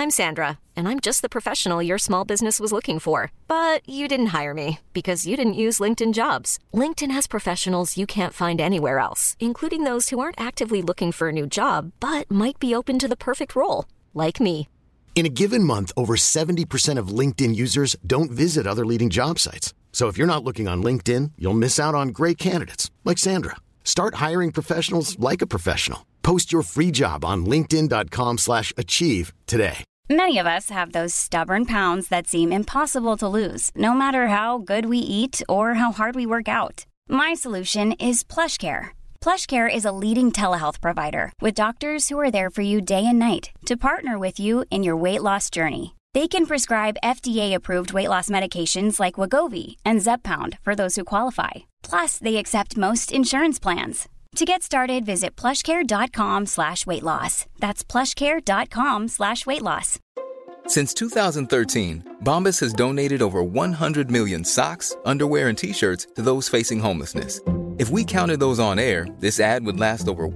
I'm Sandra, and I'm just the professional your small business was looking for. But you didn't hire me because you didn't use LinkedIn Jobs. LinkedIn has professionals you can't find anywhere else, including those who aren't actively looking for a new job, but might be open to the perfect role, like me. In a given month, over 70% of LinkedIn users don't visit other leading job sites. So if you're not looking on LinkedIn, you'll miss out on great candidates like Sandra. Start hiring professionals like a professional. Post your free job on linkedin.com/achieve today. Many of us have those stubborn pounds that seem impossible to lose, no matter how good we eat or how hard we work out. My solution is PlushCare. PlushCare is a leading telehealth provider with doctors who are there for you day and night to partner with you in your weight loss journey. They can prescribe FDA-approved weight loss medications like Wegovy and Zepbound for those who qualify. Plus, they accept most insurance plans. To get started, visit plushcare.com/weightloss. That's plushcare.com/weightloss. Since 2013, Bombas has donated over 100 million socks, underwear, and T-shirts to those facing homelessness. If we counted those on air, this ad would last over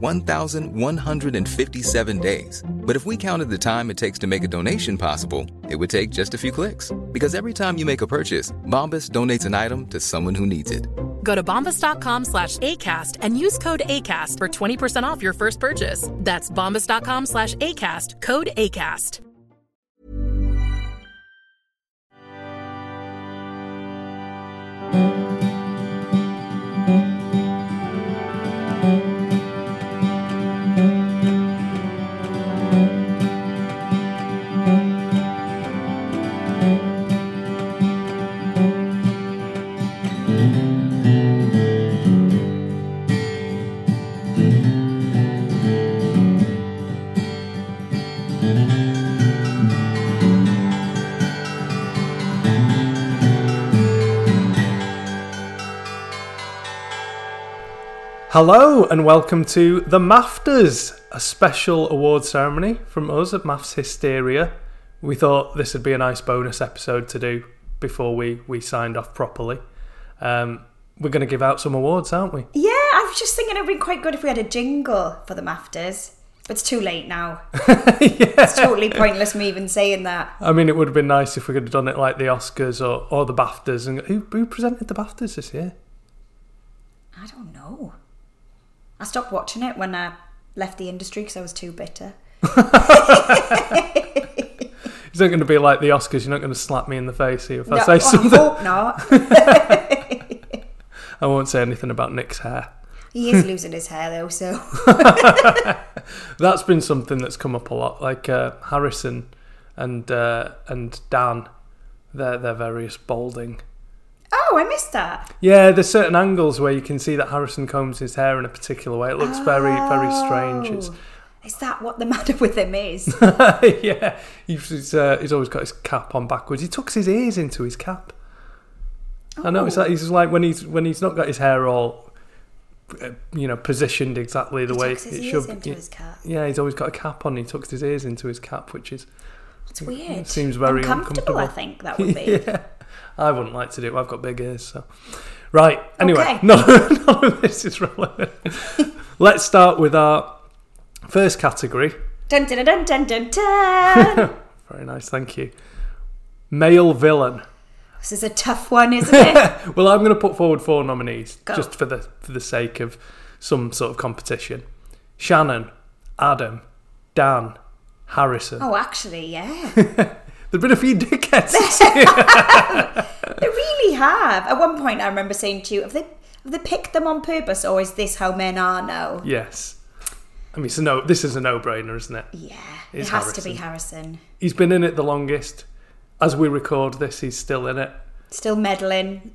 1,157 days. But if we counted the time it takes to make a donation possible, it would take just a few clicks. Because every time you make a purchase, Bombas donates an item to someone who needs it. Go to bombas.com/ACAST and use code ACAST for 20% off your first purchase. That's bombas.com/ACAST, code ACAST. Hello and welcome to the MAFTAs, a special award ceremony from us at Maths Hysteria. We thought this would be a nice bonus episode to do before we signed off properly. We're going to give out some awards, aren't we? Yeah, I was just thinking it would be quite good if we had a jingle for the MAFTAs. But it's too late now. Yeah. It's totally pointless me even saying that. I mean, it would have been nice if we could have done it like the Oscars or the BAFTAs. And who presented the BAFTAs this year? I don't know. I stopped watching it when I left the industry because I was too bitter. It's not going to be like the Oscars. You're not going to slap me in the face here if I say something. I hope not. I won't say anything about Nick's hair. He is losing his hair though, so... That's been something that's come up a lot. Like Harrison and Dan, their various balding. Oh, I missed that. Yeah, there's certain angles where you can see that Harrison combs his hair in a particular way. It looks very, very strange. Is that what the matter with him is? Yeah, he's always got his cap on backwards. He tucks his ears into his cap. I noticed that. He's like when he's not got his hair all, positioned exactly the way it should. He tucks his ears into his cap. Yeah, he's always got a cap on. He tucks his ears into his cap, which is... It's weird. Seems very uncomfortable. I think that would be. Yeah. I wouldn't like to do it. I've got big ears, so... Right, anyway, okay. none of this is relevant. Let's start with our first category. Dun dun dun dun dun dun. Very nice, thank you. Male villain. This is a tough one, isn't it? Well, I'm going to put forward 4 nominees, Go. just for the sake of some sort of competition. Shannon, Adam, Dan, Harrison. Oh, actually, yeah. There've been a few dickheads. They really have. At one point, I remember saying to you, have they picked them on purpose, or is this how men are now? Yes. I mean, this is a no-brainer, isn't it? Yeah, It's it has Harrison. to be Harrison. He's been in it the longest. As we record this, he's still in it. Still meddling.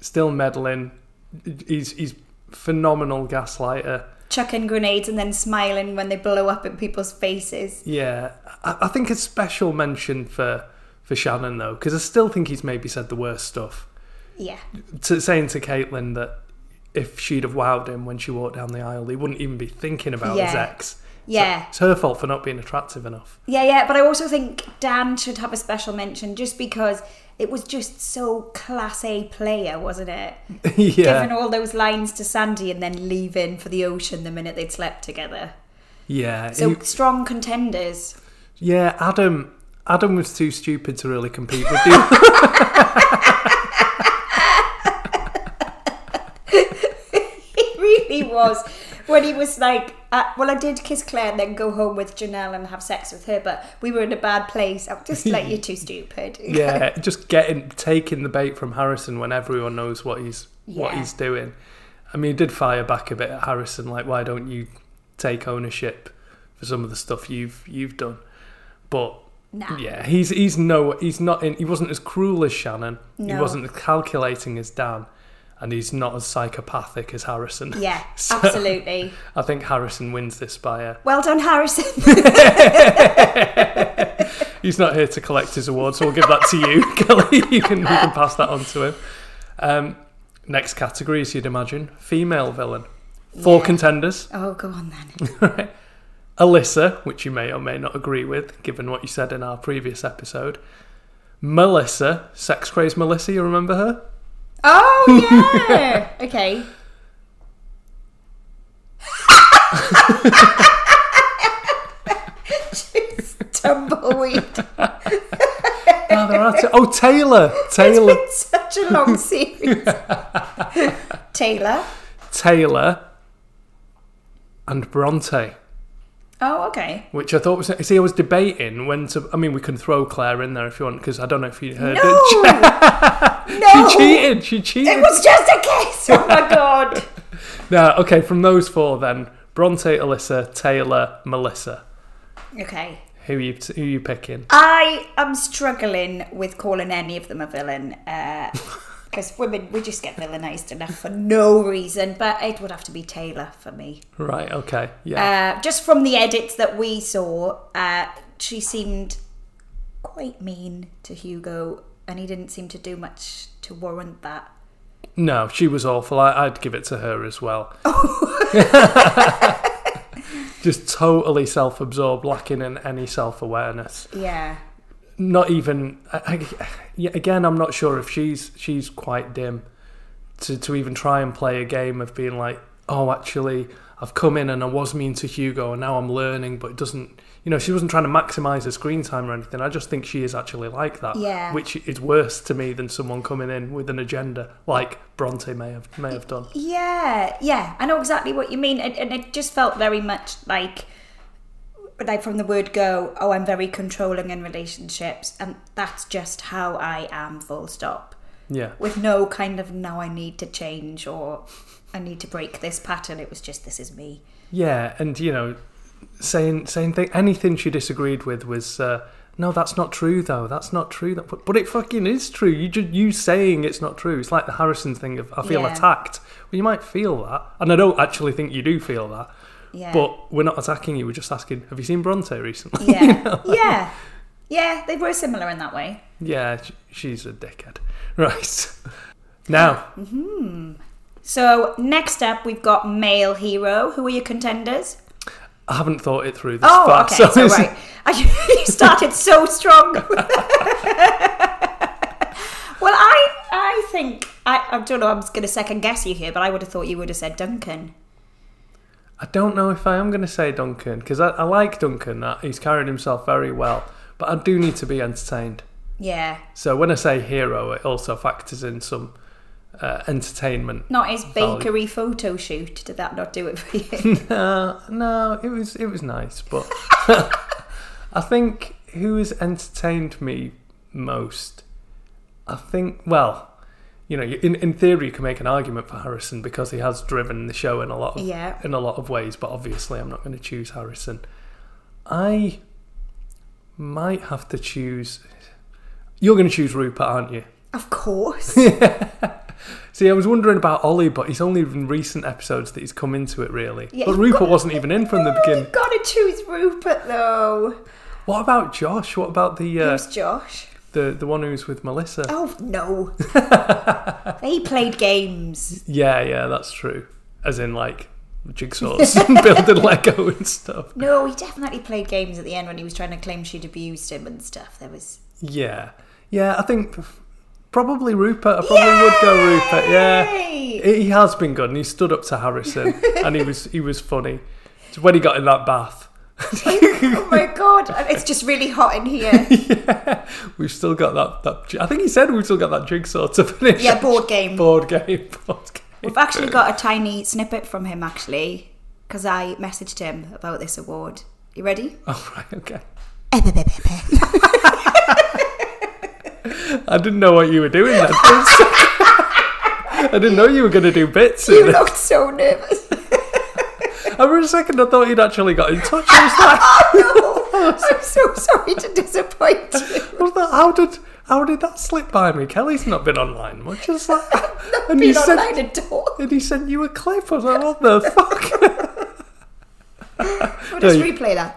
He's phenomenal gaslighter. Chucking grenades and then smiling when they blow up in people's faces. Yeah. I think a special mention for Shannon, though, because I still think he's maybe said the worst stuff. Yeah. Saying to Caitlin that if she'd have wowed him when she walked down the aisle, he wouldn't even be thinking about his ex. Yeah. So it's her fault for not being attractive enough. Yeah, but I also think Dan should have a special mention just because it was just so class A player, wasn't it? Yeah. Giving all those lines to Sandy and then leaving for the ocean the minute they'd slept together. Yeah. So strong contenders. Yeah, Adam Adam was too stupid to really compete with you. He really was. When he was like, well, I did kiss Claire and then go home with Janelle and have sex with her, but we were in a bad place. I'm just like, you're too stupid. Yeah, just taking the bait from Harrison when everyone knows what he's doing. I mean, he did fire back a bit at Harrison, like, why don't you take ownership for some of the stuff you've done? But nah. Yeah, he wasn't as cruel as Shannon. No. He wasn't as calculating as Dan. And he's not as psychopathic as Harrison. Yeah, so absolutely. I think Harrison wins this by Well done, Harrison. He's not here to collect his award, so we'll give that to you, Kelly. We can pass that on to him. Next category, as you'd imagine, female villain. 4 contenders. Oh, go on then. Right. Alyssa, which you may or may not agree with, given what you said in our previous episode. Melissa, sex crazed Melissa, you remember her? Oh, yeah. Okay. Just tumbleweed. Taylor. It's been such a long series. Taylor. And Bronte. Oh, okay. Which I thought was... See, I was debating when to... I mean, we can throw Claire in there if you want, because I don't know if you heard it. No! She cheated. It was just a kiss! Oh, my God. No, okay, from those 4 then. Bronte, Alyssa, Taylor, Melissa. Okay. Who are you picking? I am struggling with calling any of them a villain. Because women, we just get villainised enough for no reason. But it would have to be Taylor for me. Right, okay, yeah. Just from the edits that we saw, she seemed quite mean to Hugo, and he didn't seem to do much to warrant that. No, she was awful. I'd give it to her as well. Just totally self-absorbed, lacking in any self-awareness. Yeah. Not even... Again, I'm not sure if she's quite dim to even try and play a game of being like, oh, actually, I've come in and I was mean to Hugo and now I'm learning, but it doesn't... she wasn't trying to maximise her screen time or anything. I just think she is actually like that. Yeah. Which is worse to me than someone coming in with an agenda, like Bronte may have done. Yeah. I know exactly what you mean. And it just felt very much like from the word go, oh, I'm very controlling in relationships, and that's just how I am, full stop. Yeah. With no kind of, now I need to change or I need to break this pattern. It was just, this is me. Yeah, and, saying anything she disagreed with was, no, that's not true, though. That's not true. But it fucking is true. You saying it's not true. It's like the Harrison thing of, I feel attacked. Well, you might feel that. And I don't actually think you do feel that. Yeah. But we're not attacking you. We're just asking, have you seen Bronte recently? Yeah. Yeah, they were similar in that way. Yeah, she's a dickhead. Right. Now. Mm-hmm. So, next up, we've got male hero. Who are your contenders? I haven't thought it through this far. Okay, so right. You started so strong. Well, I think... I don't know, I'm going to second guess you here, but I would have thought you would have said Duncan. I don't know if I am going to say Duncan, because I like Duncan. He's carried himself very well, but I do need to be entertained. Yeah. So when I say hero, it also factors in some entertainment. Not his bakery photo shoot. Did that not do it for you? No, it was nice, but I think who has entertained me most? I think, well, in theory, you can make an argument for Harrison because he has driven the show in a lot of ways. But obviously, I'm not going to choose Harrison. I might have to choose. You're going to choose Rupert, aren't you? Of course. See, I was wondering about Ollie, but it's only in recent episodes that he's come into it, really. Yeah, but Rupert wasn't even in from the beginning. You've got to choose Rupert, though. What about Josh? What about the... Who's Josh? The one who's with Melissa. Oh, no. He played games. Yeah, that's true. As in, like, jigsaws and building Lego and stuff. No, he definitely played games at the end when he was trying to claim she'd abused him and stuff. There was... Yeah, I think probably Rupert. I probably would go Rupert. Yeah, he has been good, and he stood up to Harrison, and he was funny. So when he got in that bath, Oh my God, it's just really hot in here. Yeah, we've still got that. I think he said we've still got that jigsaw to finish. Yeah, board game. Board game. We've actually got a tiny snippet from him, actually, because I messaged him about this award. You ready? Oh, right, okay. I didn't know what you were doing then. I didn't know you were going to do bits. You looked so nervous. And for a second, I thought you'd actually got in touch. I was like, oh, no. I'm so sorry to disappoint you. I was like, how did that slip by me? Kelly's not been online much. Just like, Not been online at all. And he sent you a clip. I was like, what the fuck? We'll just replay that.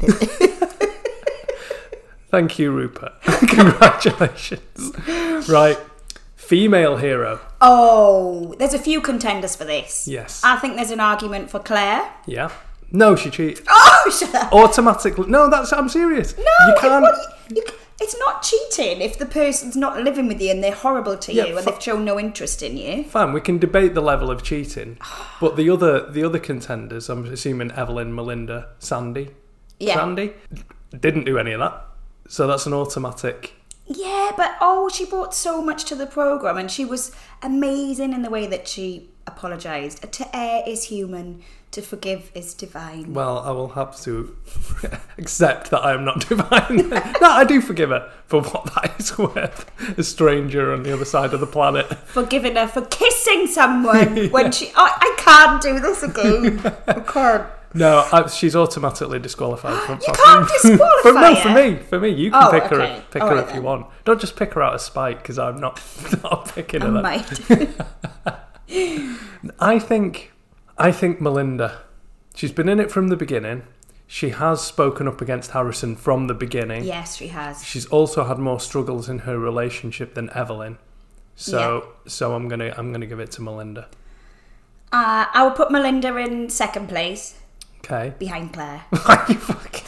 Thank you, Rupert. Congratulations. Right. Female hero. Oh, there's a few contenders for this. Yes. I think there's an argument for Claire. Yeah. No, she cheated. Oh, shut up. Automatically. No, I'm serious. No, you can't. It's not cheating if the person's not living with you and they're horrible to you and they've shown no interest in you. Fine, we can debate the level of cheating, but the other contenders, I'm assuming Evelyn, Melinda, Sandy, didn't do any of that. So that's an automatic. Yeah, but she brought so much to the programme and she was amazing in the way that she apologised. To err is human, to forgive is divine. Well, I will have to accept that I am not divine. No, I do forgive her for what that is worth. A stranger on the other side of the planet. Forgiving her for kissing someone when she... Oh, I can't do this again. I can't. No, she's automatically disqualified from. You can't disqualify her. For me, you can pick her right, if you want. Don't just pick her out of spite because I'm not picking her. Might. I think Melinda. She's been in it from the beginning. She has spoken up against Harrison from the beginning. Yes, she has. She's also had more struggles in her relationship than Evelyn. So I'm gonna give it to Melinda. I will put Melinda in second place. Okay. Behind Claire. Are you fucking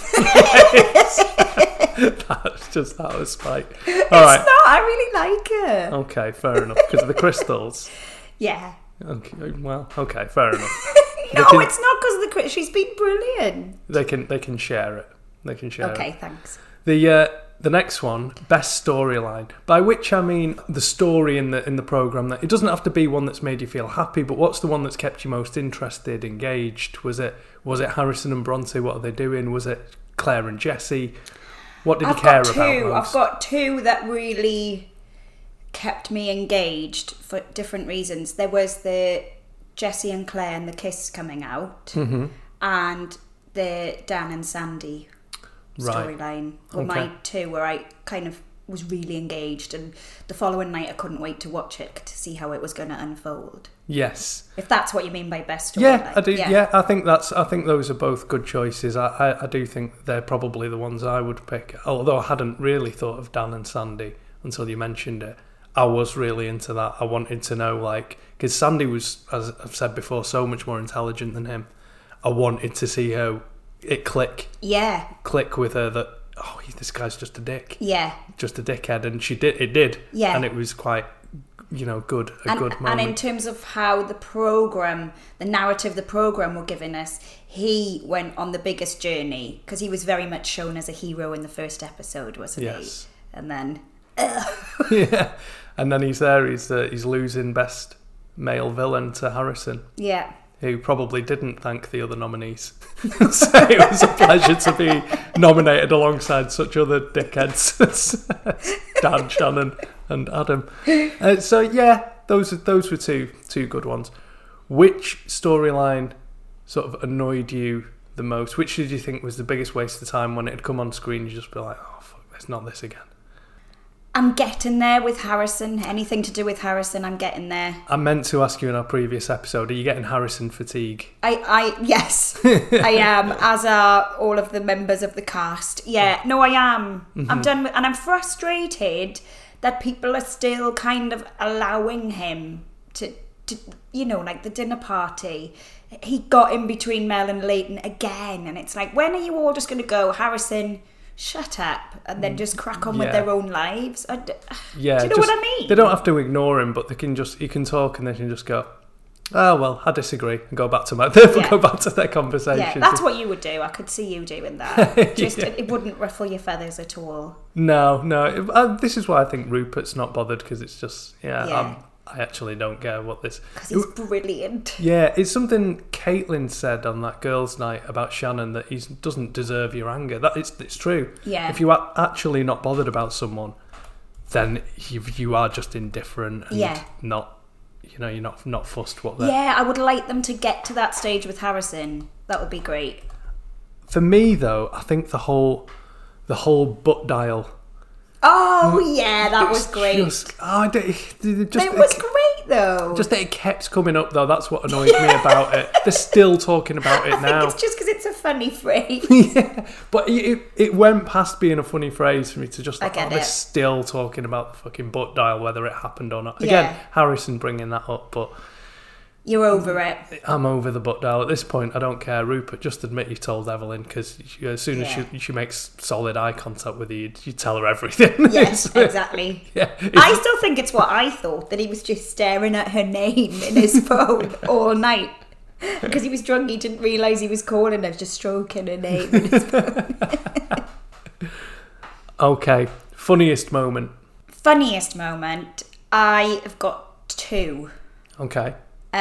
That's just out of spite. It's not. I really like her. Okay, fair enough. Because of the crystals. Yeah. Okay. Well. Okay. Fair enough. No, it's not because of the crystals. She's been brilliant. They can share it. They can share it. Okay. Thanks. The next one, best storyline, by which I mean the story in the programme. That it doesn't have to be one that's made you feel happy, but what's the one that's kept you most interested, engaged? Was it Harrison and Bronte? What are they doing? Was it Claire and Jessie? What did you care about most? I've got two that really kept me engaged for different reasons. There was the Jessie and Claire and the kiss coming out, and the Dan and Sandy storyline were my two where I kind of was really engaged, and the following night I couldn't wait to watch it to see how it was going to unfold. Yes, if that's what you mean by best storyline. Yeah, I do. Yeah, I think those are both good choices. I do think they're probably the ones I would pick. Although I hadn't really thought of Dan and Sandy until you mentioned it. I was really into that. I wanted to know, because Sandy was, as I've said before, so much more intelligent than him. I wanted to see how it click with her that this guy's just a dick, just a dickhead, and it did, and it was quite good moment. And in terms of how the narrative the program were giving us, he went on the biggest journey because he was very much shown as a hero in the first episode, wasn't he? And then and then he's losing best male villain to Harrison, who probably didn't thank the other nominees. So it was a pleasure to be nominated alongside such other dickheads as Dan, Shannon and Adam. Those were two good ones. Which storyline sort of annoyed you the most? Which did you think was the biggest waste of time when it had come on screen? You just be like, oh fuck, it's not this again. I'm getting there with Harrison. Anything to do with Harrison, I'm getting there. I meant to ask you in our previous episode, are you getting Harrison fatigue? Yes, I am, as are all of the members of the cast. Yeah, no, I am. Mm-hmm. I'm done with, and I'm frustrated that people are still kind of allowing him to the dinner party. He got in between Mel and Leighton again, and it's like, when are you all just going to go, Harrison, shut up, and then just crack on with their own lives? Do you know what I mean? They don't have to ignore him, but he can talk and they can just go, Oh, well, I disagree. And go back to their conversation. Yeah, that's what you would do. I could see you doing that. Just it wouldn't ruffle your feathers at all. No. This is why I think Rupert's not bothered, because it's just, I actually don't care what this... Because he's brilliant. Yeah, it's something Caitlin said on that girls' night about Shannon, that he doesn't deserve your anger. It's true. Yeah. If you are actually not bothered about someone, then you are just indifferent and not... you're not fussed what they're... Yeah, I would like them to get to that stage with Harrison. That would be great. For me, though, I think the whole butt dial... Oh, yeah, that was great. It was great, though. Just that it kept coming up, though. That's what annoyed me about it. They're still talking about it now. It's just because it's a funny phrase. Yeah, but it went past being a funny phrase for me to just they're still talking about the fucking butt dial, whether it happened or not. Again, Harrison bringing that up, but... You're over it. I'm over the butt dial. At this point, I don't care. Rupert, just admit you told Evelyn, because as soon as she makes solid eye contact with you, you tell her everything. Yes, exactly. Yeah, I still think it's what I thought, that he was just staring at her name in his phone all night. Because he was drunk, he didn't realise he was calling her, just stroking her name in his phone. Okay, funniest moment. Funniest moment, I have got two. Okay.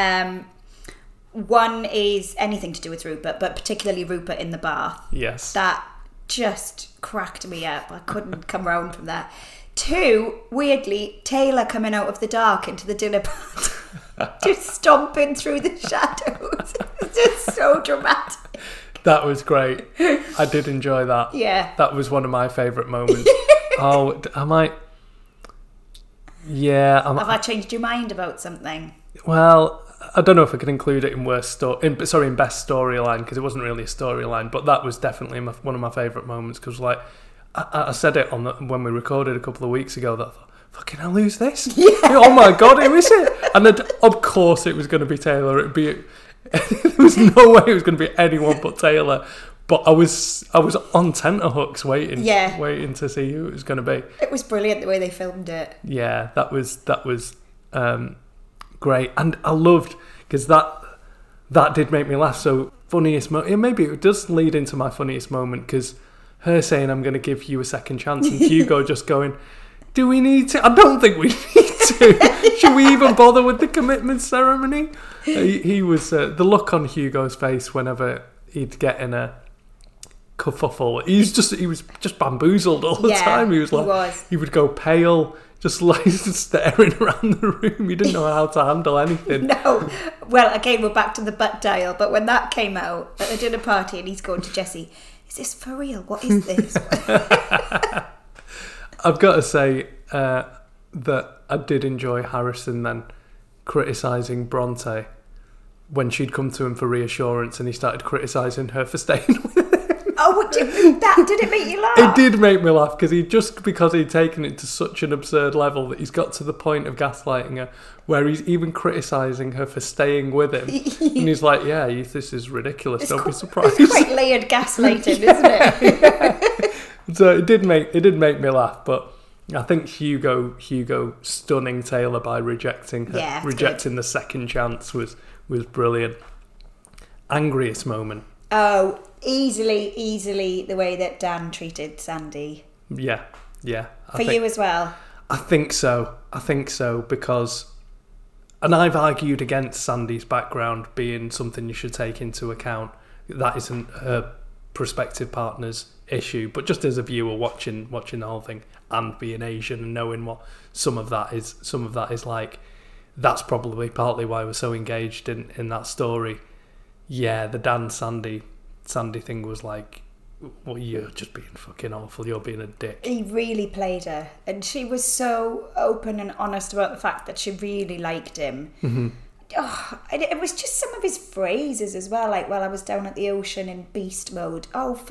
One is anything to do with Rupert, but particularly Rupert in the bath. Yes. That just cracked me up. I couldn't come round from that. Two, weirdly, Taylor coming out of the dark into the dinner party. Just stomping through the shadows. It's just so dramatic. That was great. I did enjoy that. Yeah. That was one of my favourite moments. Oh, I might... Yeah. Have I changed your mind about something? Well, I don't know if I could include it in best storyline, because it wasn't really a storyline, but that was definitely one of my favourite moments, because I said it when we recorded a couple of weeks ago, that I thought, fucking hell, who's this? Yeah. Oh my god, who is it? And then, of course it was going to be Taylor. There was no way it was going to be anyone but Taylor. But I was on tenterhooks waiting to see who it was going to be. It was brilliant the way they filmed it. Yeah, that was great, and I loved, because that did make me laugh. So funniest moment, maybe it does lead into my funniest moment, because her saying, "I'm going to give you a second chance," and Hugo just going, "Do we need to? I don't think we need to. Should we even bother with the commitment ceremony?" He was the look on Hugo's face whenever he'd get in a kerfuffle. He was just bamboozled all the time. He would go pale. Just staring around the room. He didn't know how to handle anything. No. Well, again, we're back to the butt dial. But when that came out at the dinner party and he's going to Jessie, is this for real? What is this? I've got to say that I did enjoy Harrison then criticising Bronte when she'd come to him for reassurance, and he started criticising her for staying with him. Oh, did it make you laugh? It did make me laugh, because he'd taken it to such an absurd level that he's got to the point of gaslighting her, where he's even criticising her for staying with him. And he's like, yeah, this is ridiculous, don't be surprised. It's quite layered gaslighting, isn't it? Yeah. So it did make me laugh, but I think Hugo stunning Taylor by rejecting her, rejecting the second chance was brilliant. Angriest moment. Oh, easily the way that Dan treated Sandy. Yeah. For you as well? I think so, because... And I've argued against Sandy's background being something you should take into account. That isn't her prospective partner's issue, but just as a viewer watching the whole thing, and being Asian and knowing what some of that is like, that's probably partly why we're so engaged in that story. Yeah, the Dan Sandy thing was like, well, you're just being fucking awful, you're being a dick. He really played her, and she was so open and honest about the fact that she really liked him. Mm-hmm. Oh, it was just some of his phrases as well, like, well, I was down at the ocean in beast mode.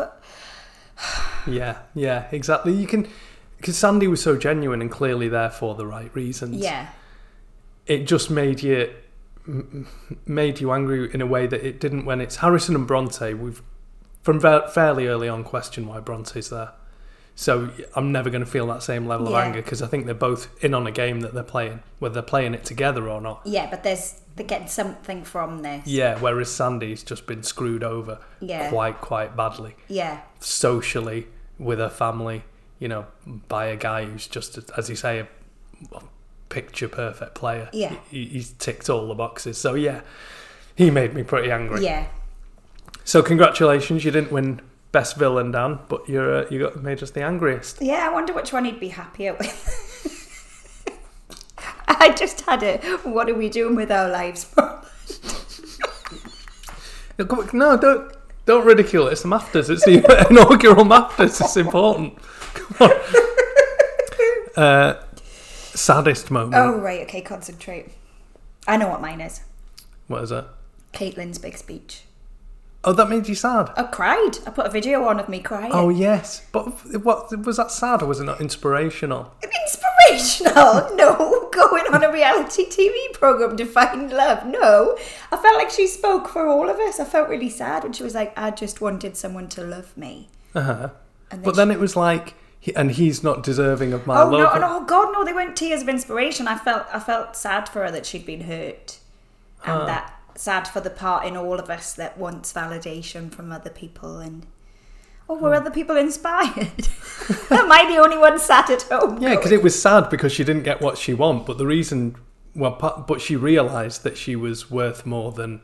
Yeah, exactly. Because Sandy was so genuine and clearly there for the right reasons. Yeah. It just made you angry in a way that it didn't when it's Harrison and Bronte. We've from fairly early on questioned why Bronte's there. So I'm never going to feel that same level of Yeah. anger because I think they're both in on a game that they're playing, whether they're playing it together or not. Yeah, but they're getting something from this. Yeah, whereas Sandy's just been screwed over Yeah. quite badly. Yeah. Socially, with her family, by a guy who's just, as you say, a picture perfect player. Yeah. He's ticked all the boxes. So yeah, he made me pretty angry. Yeah. So congratulations, you didn't win Best Villain, Dan, but you got made us the angriest. Yeah, I wonder which one he'd be happier with. I just had it. What are we doing with our lives? No, don't ridicule it. It's the MAFTAs. It's the inaugural MAFTAs. It's important. Come on. Saddest moment. Oh, right. Okay, concentrate. I know what mine is. What is it? Caitlin's big speech. Oh, that made you sad? I cried. I put a video on of me crying. Oh, yes. But what was that sad or was it not inspirational? Inspirational? No. Going on a reality TV programme to find love? No. I felt like she spoke for all of us. I felt really sad when she was like, I just wanted someone to love me. Uh-huh. And But then it was like, and he's not deserving of my oh, love. No, God, no, they weren't tears of inspiration. I felt sad for her that she'd been hurt. And that sad for the part in all of us that wants validation from other people. And were other people inspired? Am I the only one sat at home? Yeah, because it was sad because she didn't get what she wanted. But the reason, but she realised that she was worth more than,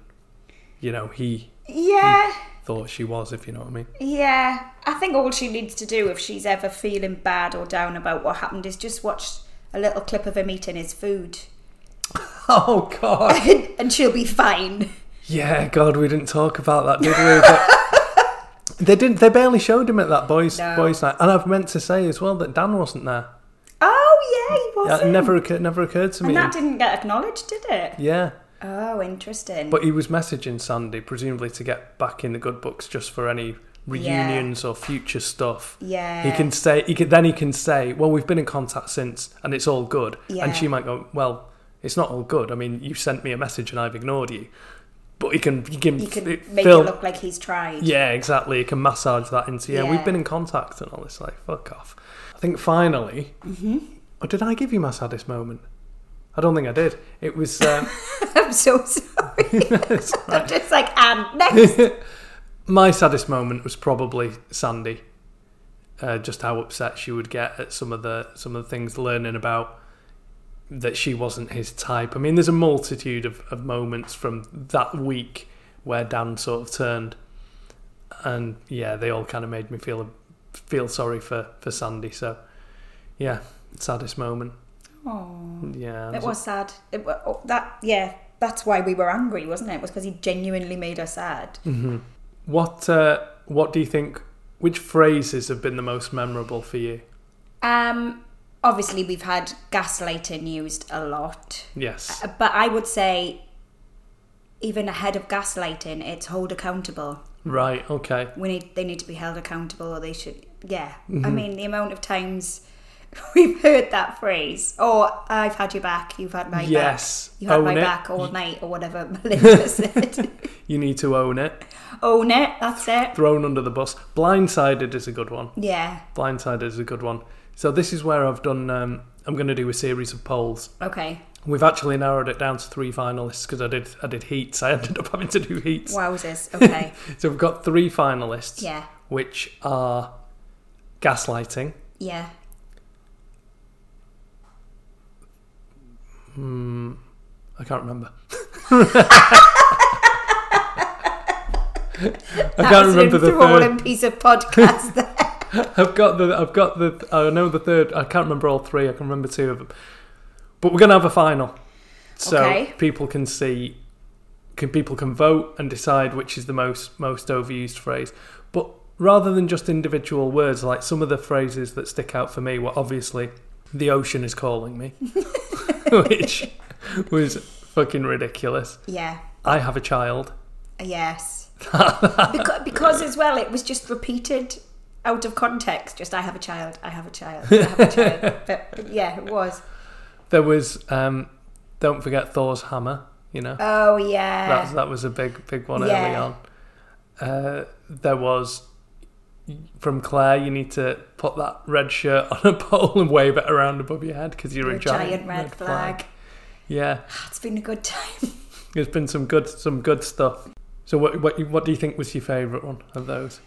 he thought she was, if you know what I mean. Yeah, I think all she needs to do if she's ever feeling bad or down about what happened is just watch a little clip of him eating his food. Oh, God. And she'll be fine. Yeah, God, we didn't talk about that, did we? But they barely showed him at that boys' night. And I've meant to say as well that Dan wasn't there. Oh, yeah, he wasn't. Yeah, it never occurred to me. And that didn't get acknowledged, did it? Yeah. Oh, interesting. But he was messaging Sandy, presumably to get back in the good books just for any reunions or future stuff. Yeah. He can say, well, we've been in contact since and it's all good. Yeah. And she might go, well, it's not all good. I mean, you sent me a message and I've ignored you. But he can make it look like he's tried. Yeah, exactly. He can massage that into, we've been in contact and all this, like, fuck off. I think finally, or did I give you my saddest moment? I don't think I did. It was... I'm so sorry. I'm just like, and next. My saddest moment was probably Sandy. Just how upset she would get at some of the things, learning about that she wasn't his type. I mean, there's a multitude of moments from that week where Dan sort of turned, and they all kind of made me feel sorry for Sandy. So saddest moment. Oh, yeah, it was sad. That's why we were angry, wasn't it? It was because he genuinely made us sad. Mm-hmm. What do you think? Which phrases have been the most memorable for you? Obviously, we've had gaslighting used a lot. Yes. But I would say, even ahead of gaslighting, it's hold accountable. Right, okay. They need to be held accountable, or they should... Yeah. Mm-hmm. I mean, the amount of times we've heard that phrase. Oh, I've had your back, you've had my back. Yes. You had my back all night, or whatever Melinda said. You need to own it. Own it, that's it. Thrown under the bus. Blindsided is a good one. Yeah. Blindsided is a good one. So this is where I've done... I'm going to do a series of polls. Okay. We've actually narrowed it down to 3 finalists because I did heats. I ended up having to do heats. Wowzers. Okay. So we've got 3 finalists. Yeah. Which are gaslighting. Yeah. I can't remember. I can't remember the third piece of podcast there. I've got the I know the third. I can't remember all 3. I can remember 2 of them. But we're going to have a final. So people can see, people can vote and decide which is the most overused phrase. But rather than just individual words, like some of the phrases that stick out for me were obviously, the ocean is calling me, which was fucking ridiculous. Yeah. I have a child. Yes. because as well, it was just repeated out of context. Just, I have a child, I have a child, I have a child. But yeah, it was. There was, don't forget Thor's hammer, Oh, yeah. That was a big one early on. There was, from Claire, you need to put that red shirt on a pole and wave it around above your head because you're a giant red flag. Yeah. It's been a good time. There's been some good stuff. So what do you think was your favourite one of those?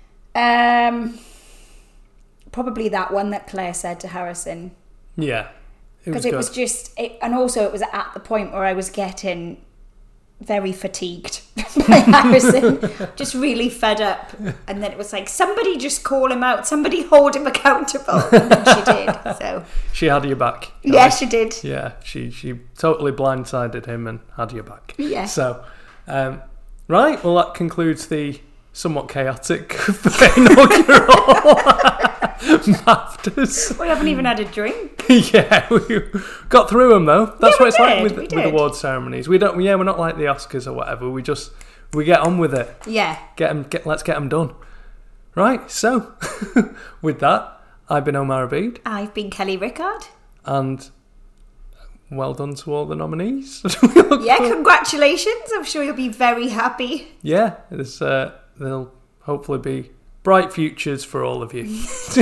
Probably that one that Claire said to Harrison. Yeah. Because it was just... and also it was at the point where I was getting very fatigued by Harrison. Just really fed up. And then it was like, somebody just call him out. Somebody hold him accountable. And then she did. So she had your back. Yeah, she did. Yeah, she totally blindsided him and had your back. Yeah. So, right, well, that concludes the somewhat chaotic inaugural BAFTAs. We haven't even had a drink. Yeah, we got through them though. That's what it's like with award ceremonies. We're not like the Oscars or whatever. We get on with it. Yeah. Let's get them done. Right. So, with that, I've been Omar Abid. I've been Kelly Rickard. And well done to all the nominees. Yeah, congratulations. I'm sure you'll be very happy. Yeah, there'll hopefully be bright futures for all of you.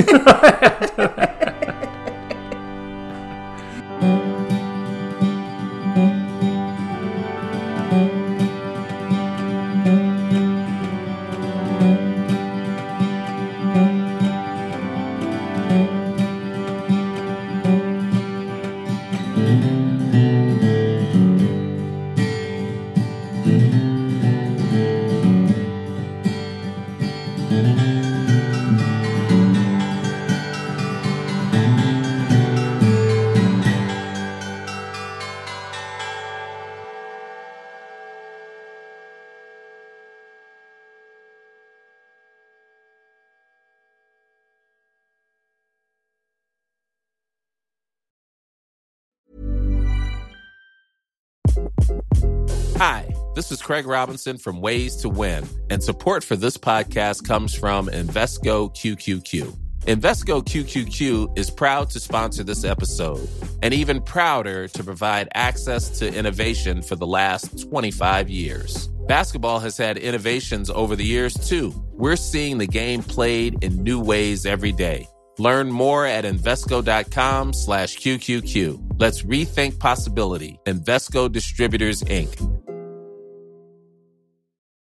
Hi, this is Craig Robinson from Ways to Win, and support for this podcast comes from Invesco QQQ. Invesco QQQ is proud to sponsor this episode, and even prouder to provide access to innovation for the last 25 years. Basketball has had innovations over the years, too. We're seeing the game played in new ways every day. Learn more at Invesco.com/QQQ. Let's rethink possibility. Invesco Distributors, Inc.